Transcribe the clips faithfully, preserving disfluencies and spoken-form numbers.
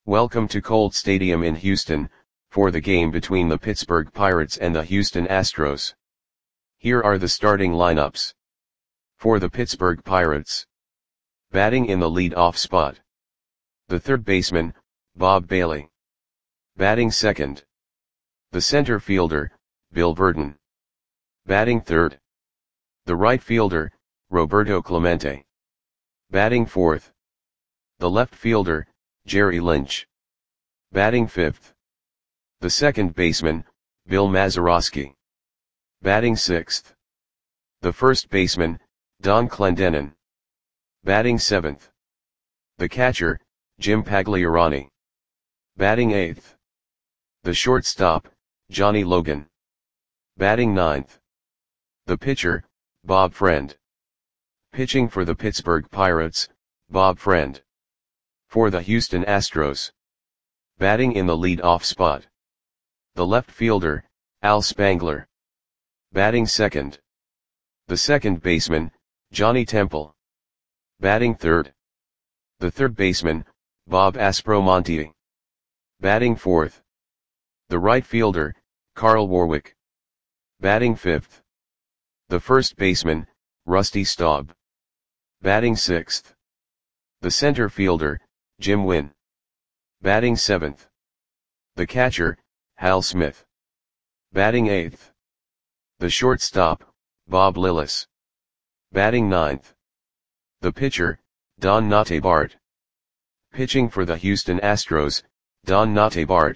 Welcome to Colt Stadium in Houston, for the game between the Pittsburgh Pirates and the Houston Astros. Here are the starting lineups. For the Pittsburgh Pirates. Batting in the lead-off spot. The third baseman, Bob Bailey. Batting second. The center fielder, Bill Virdon. Batting third. The right fielder, Roberto Clemente. Batting fourth. The left fielder, Jerry Lynch. Batting fifth. The second baseman, Bill Mazeroski. Batting sixth. The first baseman, Don Clendenon. Batting seventh. The catcher, Jim Pagliarani. Batting eighth. The shortstop, Johnny Logan. Batting ninth. The pitcher, Bob Friend. Pitching for the Pittsburgh Pirates, Bob Friend. For the Houston Astros. Batting in the lead-off spot. The left fielder, Al Spangler. Batting second. The second baseman, Johnny Temple. Batting third. The third baseman, Bob Aspromonte. Batting fourth. The right fielder, Carl Warwick. Batting fifth. The first baseman, Rusty Staub. Batting sixth. The center fielder, Jim Wynn. Batting seventh. The catcher, Hal Smith. Batting eighth. The shortstop, Bob Lillis. Batting ninth. The pitcher, Don Notabart. Pitching for the Houston Astros, Don Notabart.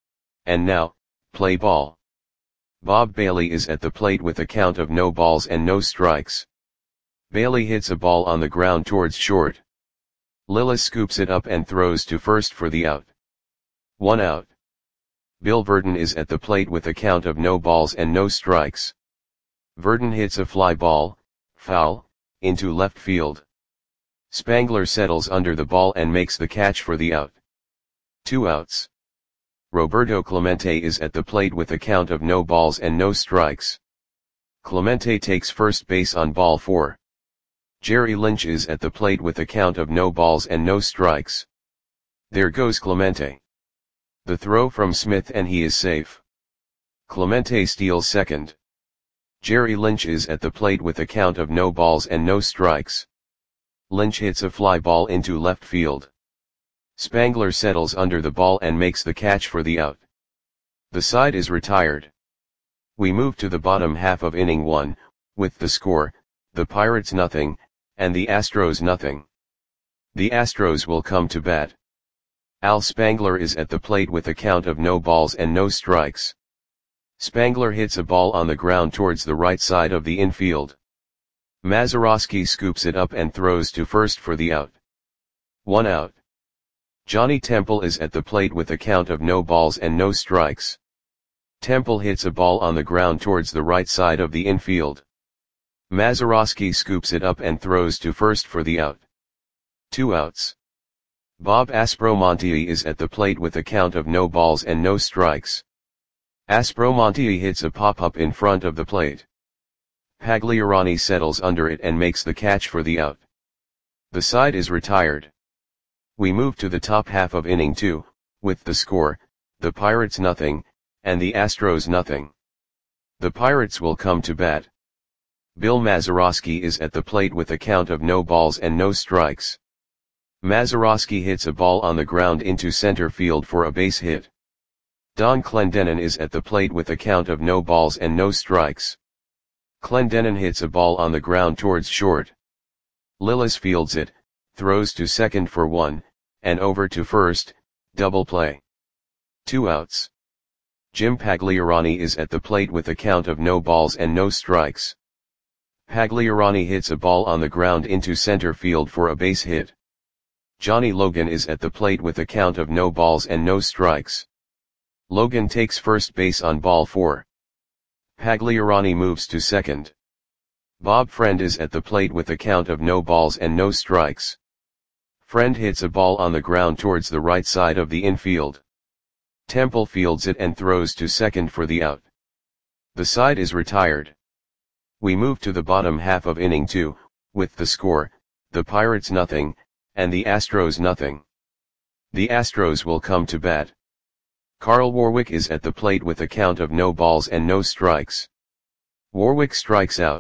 And now, play ball. Bob Bailey is at the plate with a count of no balls and no strikes. Bailey hits a ball on the ground towards short. Lillis scoops it up and throws to first for the out. One out. Bill Virdon is at the plate with a count of no balls and no strikes. Virdon hits a fly ball, foul, into left field. Spangler settles under the ball and makes the catch for the out. Two outs. Roberto Clemente is at the plate with a count of no balls and no strikes. Clemente takes first base on ball four. Jerry Lynch is at the plate with a count of no balls and no strikes. There goes Clemente. The throw from Smith and he is safe. Clemente steals second. Jerry Lynch is at the plate with a count of no balls and no strikes. Lynch hits a fly ball into left field. Spangler settles under the ball and makes the catch for the out. The side is retired. We move to the bottom half of inning one, with the score, the Pirates nothing, and the Astros nothing. The Astros will come to bat. Al Spangler is at the plate with a count of no balls and no strikes. Spangler hits a ball on the ground towards the right side of the infield. Mazeroski scoops it up and throws to first for the out. One out. Johnny Temple is at the plate with a count of no balls and no strikes. Temple hits a ball on the ground towards the right side of the infield. Mazeroski scoops it up and throws to first for the out. Two outs. Bob Aspromonte is at the plate with a count of no balls and no strikes. Aspromonte hits a pop-up in front of the plate. Pagliarani settles under it and makes the catch for the out. The side is retired. We move to the top half of inning two, with the score, the Pirates nothing, and the Astros nothing. The Pirates will come to bat. Bill Mazeroski is at the plate with a count of no balls and no strikes. Mazeroski hits a ball on the ground into center field for a base hit. Don Clendenon is at the plate with a count of no balls and no strikes. Clendenon hits a ball on the ground towards short. Lillis fields it, throws to second for one, and over to first, double play. Two outs. Jim Pagliarani is at the plate with a count of no balls and no strikes. Pagliarani hits a ball on the ground into center field for a base hit. Johnny Logan is at the plate with a count of no balls and no strikes. Logan takes first base on ball four. Pagliarani moves to second. Bob Friend is at the plate with a count of no balls and no strikes. Friend hits a ball on the ground towards the right side of the infield. Temple fields it and throws to second for the out. The side is retired. We move to the bottom half of inning two, with the score, the Pirates nothing, and the Astros nothing. The Astros will come to bat. Carl Warwick is at the plate with a count of no balls and no strikes. Warwick strikes out.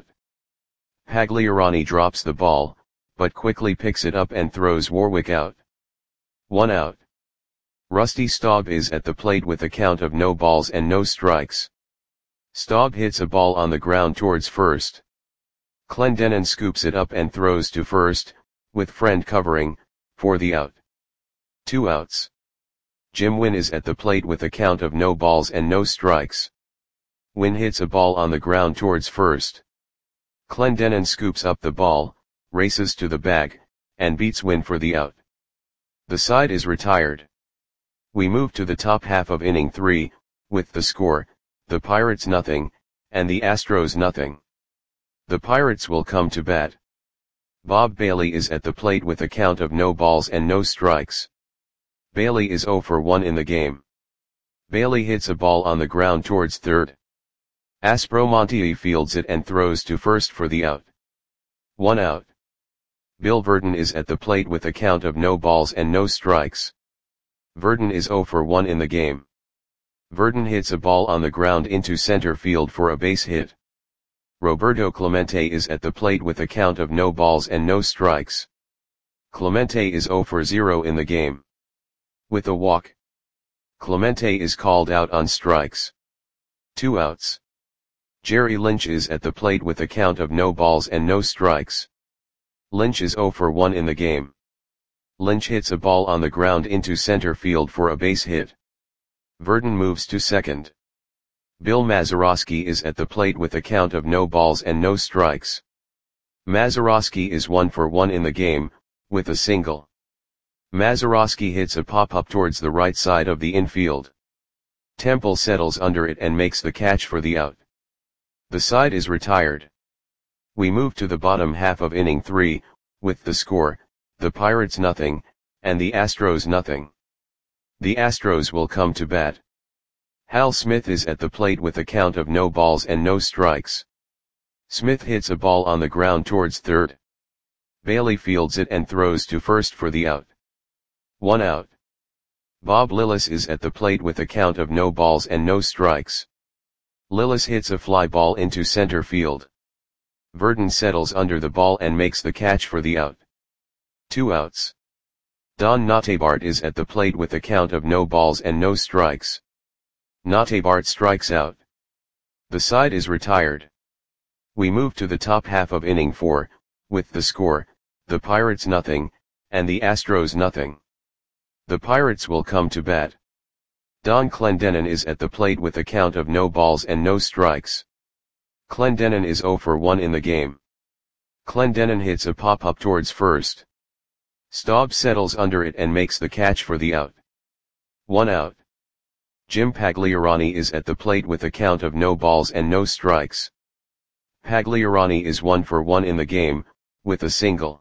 Pagliarani drops the ball, but quickly picks it up and throws Warwick out. One out. Rusty Staub is at the plate with a count of no balls and no strikes. Staub hits a ball on the ground towards first. Clendenon scoops it up and throws to first, with Friend covering, for the out. Two outs. Jim Wynn is at the plate with a count of no balls and no strikes. Wynn hits a ball on the ground towards first. Clendenon scoops up the ball, races to the bag, and beats Wynn for the out. The side is retired. We move to the top half of inning three, with the score, the Pirates nothing, and the Astros nothing. The Pirates will come to bat. Bob Bailey is at the plate with a count of no balls and no strikes. Bailey is oh for one in the game. Bailey hits a ball on the ground towards third. Aspromonte fields it and throws to first for the out. One out. Bill Verdon is at the plate with a count of no balls and no strikes. Verdon is oh for one in the game. Verdon hits a ball on the ground into center field for a base hit. Roberto Clemente is at the plate with a count of no balls and no strikes. Clemente is oh for zero in the game. With a walk. Clemente is called out on strikes. Two outs. Jerry Lynch is at the plate with a count of no balls and no strikes. Lynch is oh for one in the game. Lynch hits a ball on the ground into center field for a base hit. Verdon moves to second. Bill Mazeroski is at the plate with a count of no balls and no strikes. Mazeroski is one for one in the game, with a single. Mazeroski hits a pop-up towards the right side of the infield. Temple settles under it and makes the catch for the out. The side is retired. We move to the bottom half of inning three, with the score, the Pirates nothing, and the Astros nothing. The Astros will come to bat. Hal Smith is at the plate with a count of no balls and no strikes. Smith hits a ball on the ground towards third. Bailey fields it and throws to first for the out. One out. Bob Lillis is at the plate with a count of no balls and no strikes. Lillis hits a fly ball into center field. Verdon settles under the ball and makes the catch for the out. Two outs. Don Notabart is at the plate with a count of no balls and no strikes. Notabart strikes out. The side is retired. We move to the top half of inning four, with the score, the Pirates nothing, and the Astros nothing. The Pirates will come to bat. Don Clendenon is at the plate with a count of no balls and no strikes. Clendenon is oh for one in the game. Clendenon hits a pop-up towards first. Staub settles under it and makes the catch for the out. One out. Jim Pagliarani is at the plate with a count of no balls and no strikes. Pagliarani is one for one in the game, with a single.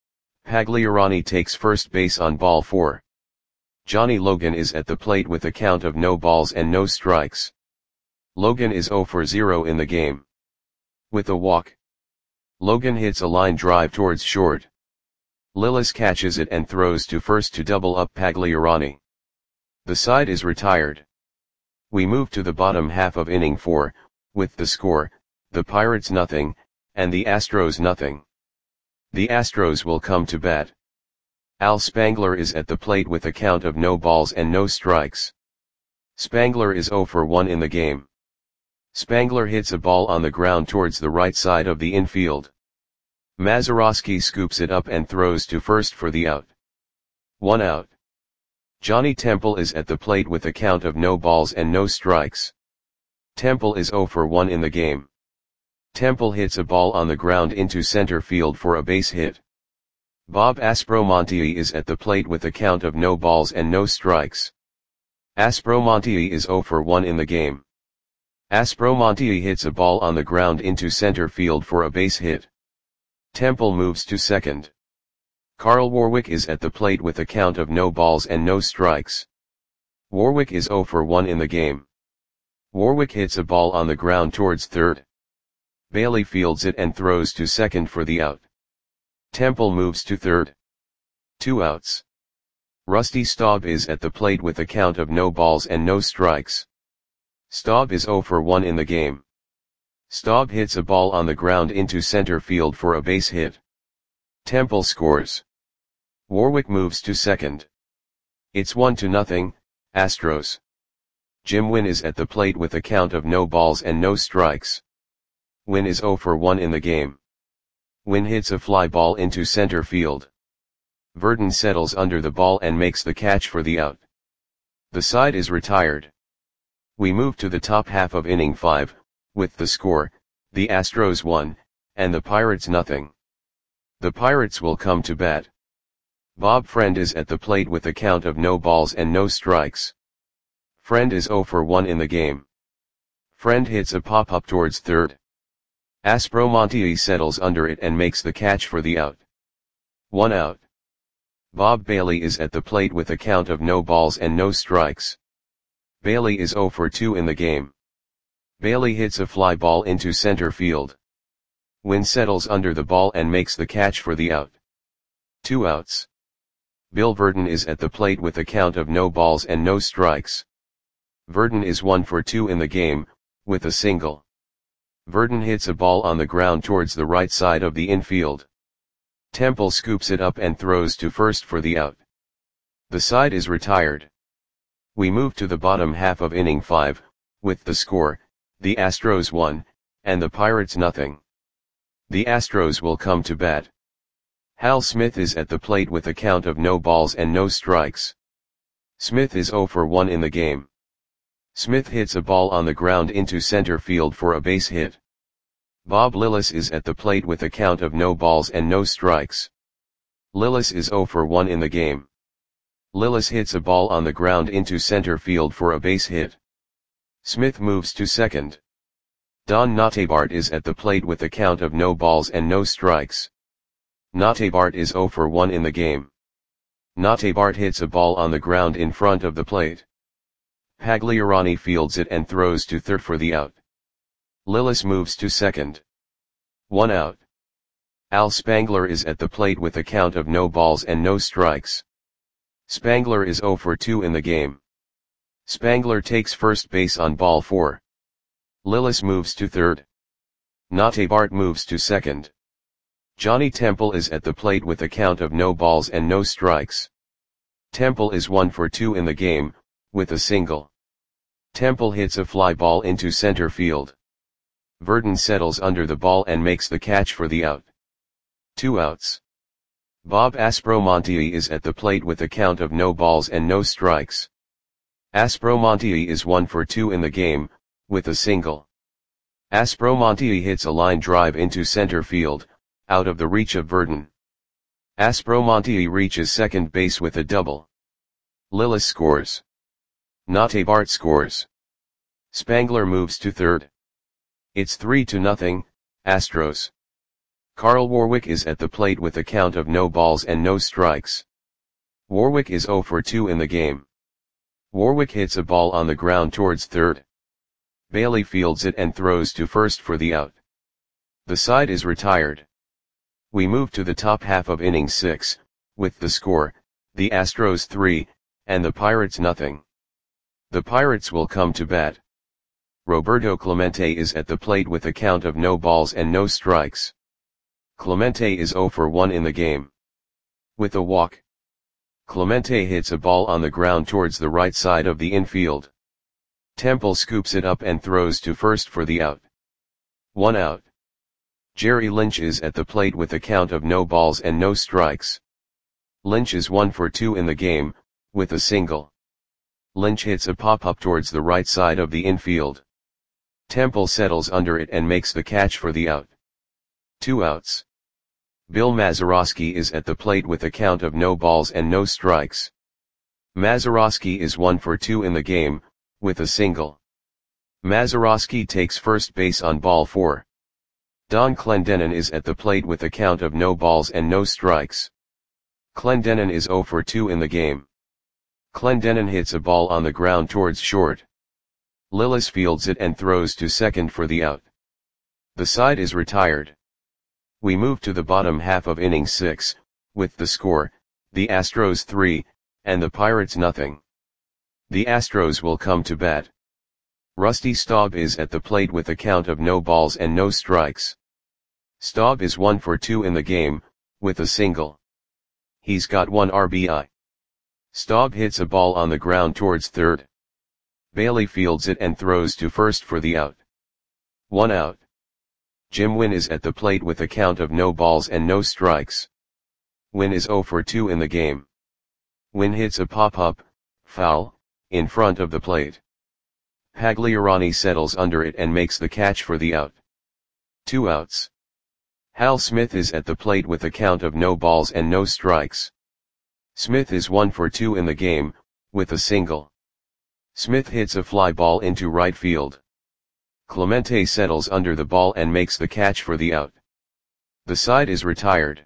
Pagliarani takes first base on ball four. Johnny Logan is at the plate with a count of no balls and no strikes. Logan is oh for zero in the game. With a walk. Logan hits a line drive towards short. Lillis catches it and throws to first to double up Pagliarani. The side is retired. We move to the bottom half of inning four, with the score, the Pirates nothing, and the Astros nothing. The Astros will come to bat. Al Spangler is at the plate with a count of no balls and no strikes. Spangler is oh for one in the game. Spangler hits a ball on the ground towards the right side of the infield. Mazeroski scoops it up and throws to first for the out. One out. Johnny Temple is at the plate with a count of no balls and no strikes. Temple is oh for one in the game. Temple hits a ball on the ground into center field for a base hit. Bob Aspromonte is at the plate with a count of no balls and no strikes. Aspromonte is oh for one in the game. Aspromonte hits a ball on the ground into center field for a base hit. Temple moves to second. Carl Warwick is at the plate with a count of no balls and no strikes. Warwick is oh for one in the game. Warwick hits a ball on the ground towards third. Bailey fields it and throws to second for the out. Temple moves to third. Two outs. Rusty Staub is at the plate with a count of no balls and no strikes. Staub is zero for one in the game. Staub hits a ball on the ground into center field for a base hit. Temple scores. Warwick moves to second. It's one to nothing, Astros. Jim Wynn is at the plate with a count of no balls and no strikes. Wynn is zero for one in the game. Wynn hits a fly ball into center field. Verdon settles under the ball and makes the catch for the out. The side is retired. We move to the top half of inning five, with the score, the Astros one, and the Pirates nothing. The Pirates will come to bat. Bob Friend is at the plate with a count of no balls and no strikes. Friend is zero for one in the game. Friend hits a pop-up towards third. Aspromonte settles under it and makes the catch for the out. One out. Bob Bailey is at the plate with a count of no balls and no strikes. Bailey is zero for two in the game. Bailey hits a fly ball into center field. Wynn settles under the ball and makes the catch for the out. Two outs. Bill Verdon is at the plate with a count of no balls and no strikes. Verdon is one for two in the game, with a single. Verdon hits a ball on the ground towards the right side of the infield. Temple scoops it up and throws to first for the out. The side is retired. We move to the bottom half of inning five, with the score, the Astros one, and the Pirates nothing. The Astros will come to bat. Hal Smith is at the plate with a count of no balls and no strikes. Smith is zero for one in the game. Smith hits a ball on the ground into center field for a base hit. Bob Lillis is at the plate with a count of no balls and no strikes. Lillis is zero for one in the game. Lillis hits a ball on the ground into center field for a base hit. Smith moves to second. Don Notabart is at the plate with a count of no balls and no strikes. Notabart is zero for one in the game. Notabart hits a ball on the ground in front of the plate. Pagliarani fields it and throws to third for the out. Lillis moves to second. One out. Al Spangler is at the plate with a count of no balls and no strikes. Spangler is zero for two in the game. Spangler takes first base on ball four. Lillis moves to third. Notabart moves to second. Johnny Temple is at the plate with a count of no balls and no strikes. Temple is one for two in the game, with a single. Temple hits a fly ball into center field. Verdon settles under the ball and makes the catch for the out. Two outs. Bob Aspromonte is at the plate with a count of no balls and no strikes. Aspromonte is one for two in the game, with a single. Aspromonte hits a line drive into center field, out of the reach of Verdon. Aspromonte reaches second base with a double. Lillis scores. Notabart scores. Spangler moves to third. It's three to nothing, Astros. Carl Warwick is at the plate with a count of no balls and no strikes. Warwick is zero for two in the game. Warwick hits a ball on the ground towards third. Bailey fields it and throws to first for the out. The side is retired. We move to the top half of inning six, with the score, the Astros three, and the Pirates nothing. The Pirates will come to bat. Roberto Clemente is at the plate with a count of no balls and no strikes. Clemente is zero for one in the game. With a walk. Clemente hits a ball on the ground towards the right side of the infield. Temple scoops it up and throws to first for the out. One out. Jerry Lynch is at the plate with a count of no balls and no strikes. Lynch is one for two in the game, with a single. Lynch hits a pop-up towards the right side of the infield. Temple settles under it and makes the catch for the out. Two outs. Bill Mazeroski is at the plate with a count of no balls and no strikes. Mazeroski is one for two in the game, with a single. Mazeroski takes first base on ball four. Don Clendenon is at the plate with a count of no balls and no strikes. Clendenon is zero for two in the game. Clendenon hits a ball on the ground towards short. Lillis fields it and throws to second for the out. The side is retired. We move to the bottom half of inning six, with the score, the Astros three, and the Pirates nothing. The Astros will come to bat. Rusty Staub is at the plate with a count of no balls and no strikes. Staub is one for two in the game, with a single. He's got one R B I. Staub hits a ball on the ground towards third. Bailey fields it and throws to first for the out. One out. Jim Wynn is at the plate with a count of no balls and no strikes. Wynn is zero for two in the game. Wynn hits a pop-up, foul, in front of the plate. Pagliarani settles under it and makes the catch for the out. Two outs. Hal Smith is at the plate with a count of no balls and no strikes. Smith is one for two in the game, with a single. Smith hits a fly ball into right field. Clemente settles under the ball and makes the catch for the out. The side is retired.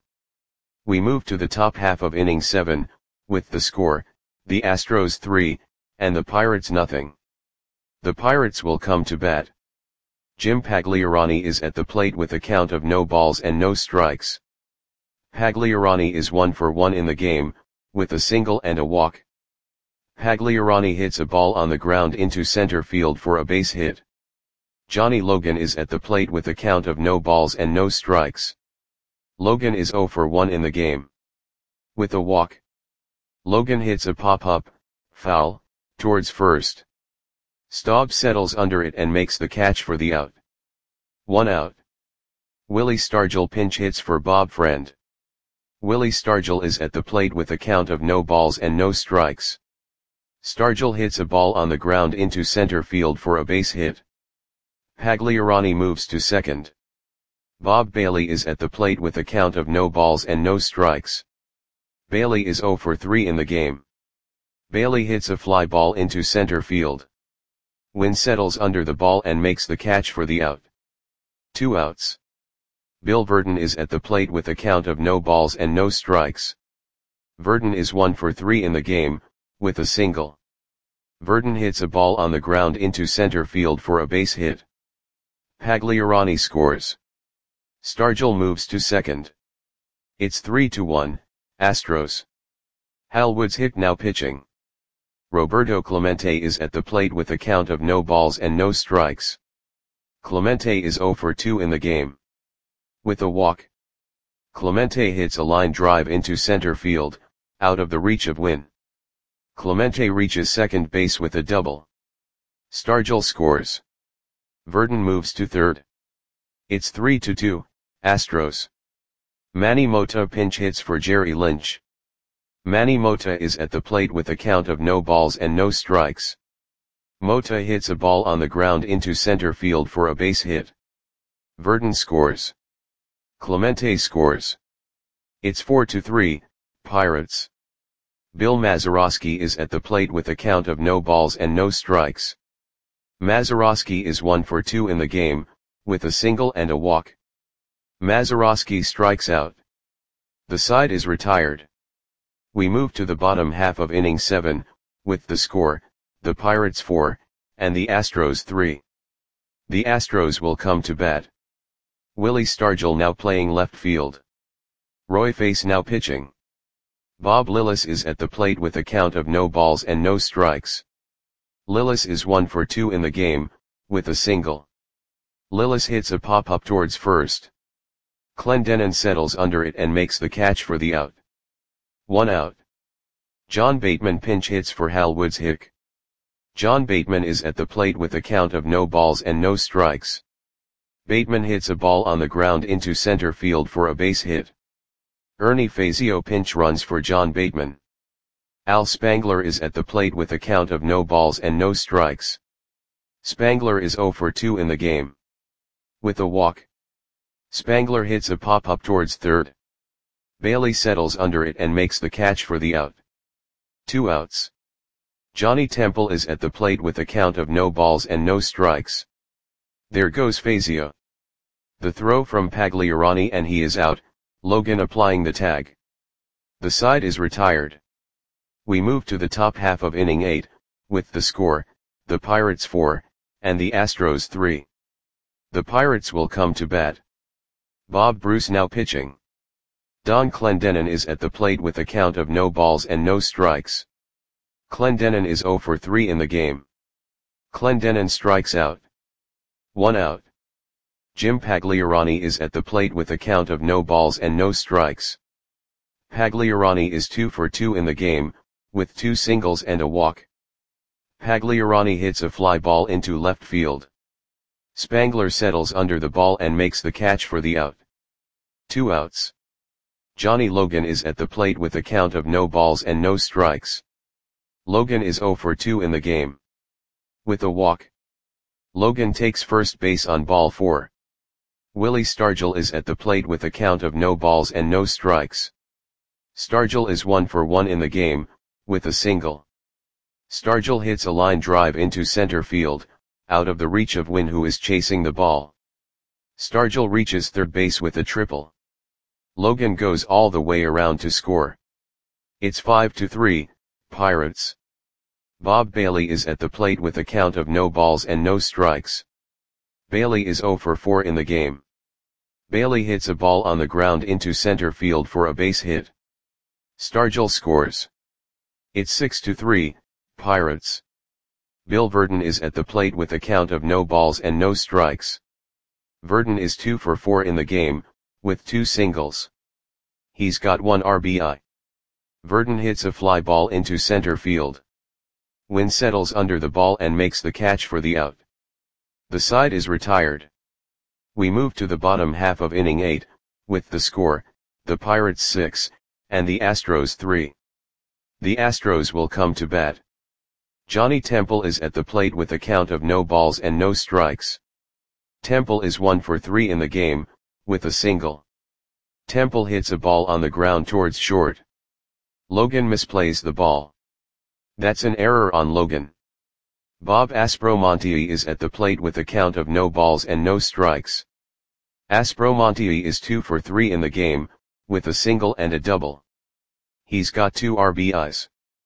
We move to the top half of inning seven, with the score, the Astros three, and the Pirates nothing. The Pirates will come to bat. Jim Pagliarani is at the plate with a count of no balls and no strikes. Pagliarani is one for one in the game, with a single and a walk. Pagliarani hits a ball on the ground into center field for a base hit. Johnny Logan is at the plate with a count of no balls and no strikes. Logan is zero for one in the game. With a walk. Logan hits a pop-up, foul, towards first. Staub settles under it and makes the catch for the out. One out. Willie Stargell pinch hits for Bob Friend. Willie Stargell is at the plate with a count of no balls and no strikes. Stargell hits a ball on the ground into center field for a base hit. Pagliarani moves to second. Bob Bailey is at the plate with a count of no balls and no strikes. Bailey is zero for three in the game. Bailey hits a fly ball into center field. Wynn settles under the ball and makes the catch for the out. Two outs. Bill Verdon is at the plate with a count of no balls and no strikes. Verdon is one for three in the game, with a single. Verdon hits a ball on the ground into center field for a base hit. Pagliarani scores. Stargell moves to second. It's three to one, Astros. Hal Woods-Hick now pitching. Roberto Clemente is at the plate with a count of no balls and no strikes. Clemente is zero for two in the game. With a walk. Clemente hits a line drive into center field, out of the reach of Wynn. Clemente reaches second base with a double. Stargell scores. Verdon moves to third. It's three to two, Astros. Manny Mota pinch hits for Jerry Lynch. Manny Mota is at the plate with a count of no balls and no strikes. Mota hits a ball on the ground into center field for a base hit. Verdon scores. Clemente scores. It's four to three, Pirates. Bill Mazeroski is at the plate with a count of no balls and no strikes. Mazeroski is one for two in the game, with a single and a walk. Mazeroski strikes out. The side is retired. We move to the bottom half of inning seven, with the score, the Pirates four, and the Astros three. The Astros will come to bat. Willie Stargell now playing left field. Roy Face now pitching. Bob Lillis is at the plate with a count of no balls and no strikes. Lillis is one for two in the game, with a single. Lillis hits a pop-up towards first. Clendenon settles under it and makes the catch for the out. One out. John Bateman pinch hits for Hal Woods-Hick. John Bateman is at the plate with a count of no balls and no strikes. Bateman hits a ball on the ground into center field for a base hit. Ernie Fazio pinch runs for John Bateman. Al Spangler is at the plate with a count of no balls and no strikes. Spangler is zero for two in the game. With a walk. Spangler hits a pop-up towards third. Bailey settles under it and makes the catch for the out. Two outs. Johnny Temple is at the plate with a count of no balls and no strikes. There goes Fazio. The throw from Pagliarani and he is out, Logan applying the tag. The side is retired. We move to the top half of inning eight, with the score, the Pirates four, and the Astros three. The Pirates will come to bat. Bob Bruce now pitching. Don Clendenon is at the plate with a count of no balls and no strikes. Clendenon is zero for three in the game. Clendenon strikes out. One out. Jim Pagliarani is at the plate with a count of no balls and no strikes. Pagliarani is two for two in the game, with two singles and a walk. Pagliarani hits a fly ball into left field. Spangler settles under the ball and makes the catch for the out. Two outs. Johnny Logan is at the plate with a count of no balls and no strikes. Logan is zero for two in the game. With a walk. Logan takes first base on ball four. Willie Stargell is at the plate with a count of no balls and no strikes. Stargell is one for one in the game, with a single. Stargell hits a line drive into center field, out of the reach of Wynn, who is chasing the ball. Stargell reaches third base with a triple. Logan goes all the way around to score. It's five to three, Pirates. Bob Bailey is at the plate with a count of no balls and no strikes. Bailey is zero for four in the game. Bailey hits a ball on the ground into center field for a base hit. Stargell scores. It's six to three, Pirates. Bill Verdon is at the plate with a count of no balls and no strikes. Verdon is two for four in the game, with two singles. He's got one R B I. Verdon hits a fly ball into center field. Wynn settles under the ball and makes the catch for the out. The side is retired. We move to the bottom half of inning eight, with the score, the Pirates six, and the Astros three. The Astros will come to bat. Johnny Temple is at the plate with a count of no balls and no strikes. Temple is one for three in the game, with a single. Temple hits a ball on the ground towards short. Logan misplays the ball. That's an error on Logan. Bob Aspromonte is at the plate with a count of no balls and no strikes. Aspromonte is two for three in the game, with a single and a double. He's got two R B Is.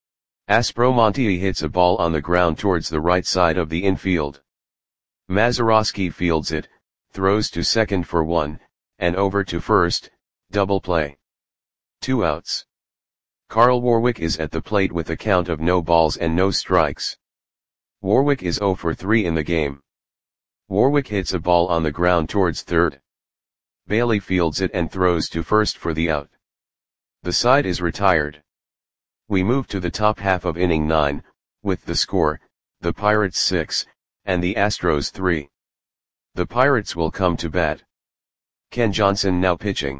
Aspromonte hits a ball on the ground towards the right side of the infield. Mazeroski fields it, throws to second for one, and over to first, double play. Two outs. Carl Warwick is at the plate with a count of no balls and no strikes. Warwick is zero for three in the game. Warwick hits a ball on the ground towards third. Bailey fields it and throws to first for the out. The side is retired. We move to the top half of inning nine, with the score, the Pirates six, and the Astros three. The Pirates will come to bat. Ken Johnson now pitching.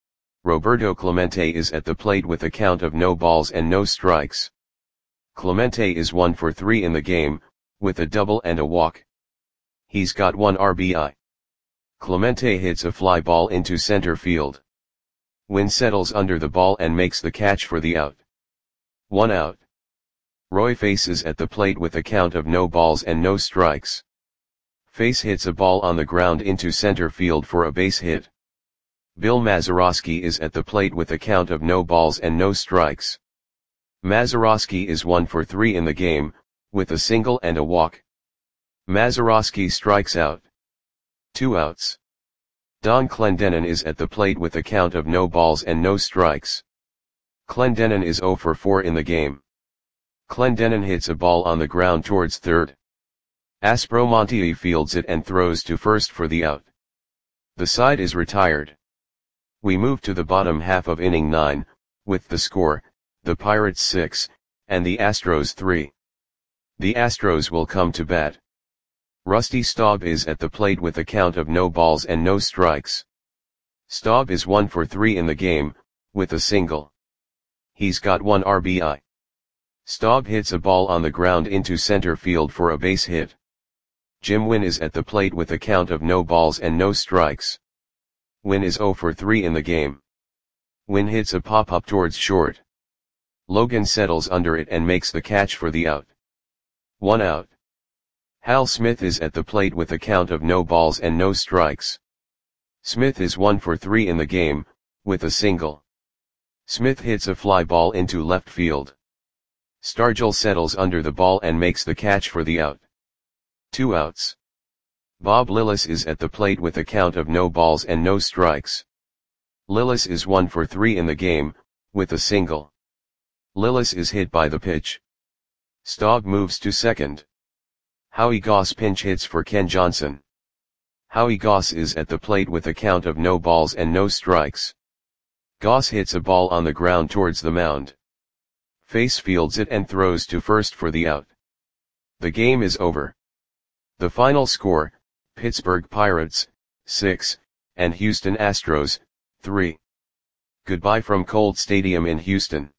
Roberto Clemente is at the plate with a count of no balls and no strikes. Clemente is one for three in the game, with a double and a walk. He's got one R B I. Clemente hits a fly ball into center field. Wynn settles under the ball and makes the catch for the out. One out. Roy Face is at the plate with a count of no balls and no strikes. Face hits a ball on the ground into center field for a base hit. Bill Mazeroski is at the plate with a count of no balls and no strikes. Mazeroski is one for three in the game, with a single and a walk. Mazeroski strikes out. Two outs. Don Clendenon is at the plate with a count of no balls and no strikes. Clendenon is zero for four in the game. Clendenon hits a ball on the ground towards third. Aspromonte fields it and throws to first for the out. The side is retired. We move to the bottom half of inning nine, with the score, the Pirates six, and the Astros three. The Astros will come to bat. Rusty Staub is at the plate with a count of no balls and no strikes. Staub is one for three in the game, with a single. He's got one R B I. Staub hits a ball on the ground into center field for a base hit. Jim Wynn is at the plate with a count of no balls and no strikes. Wynn is zero for three in the game. Wynn hits a pop-up towards short. Logan settles under it and makes the catch for the out. One out. Hal Smith is at the plate with a count of no balls and no strikes. Smith is one for three in the game, with a single. Smith hits a fly ball into left field. Stargell settles under the ball and makes the catch for the out. Two outs. Bob Lillis is at the plate with a count of no balls and no strikes. Lillis is one for three in the game, with a single. Lillis is hit by the pitch. Staub moves to second. Howie Goss pinch hits for Ken Johnson. Howie Goss is at the plate with a count of no balls and no strikes. Goss hits a ball on the ground towards the mound. Face fields it and throws to first for the out. The game is over. The final score, Pittsburgh Pirates, six, and Houston Astros, three. Goodbye from Colt Stadium in Houston.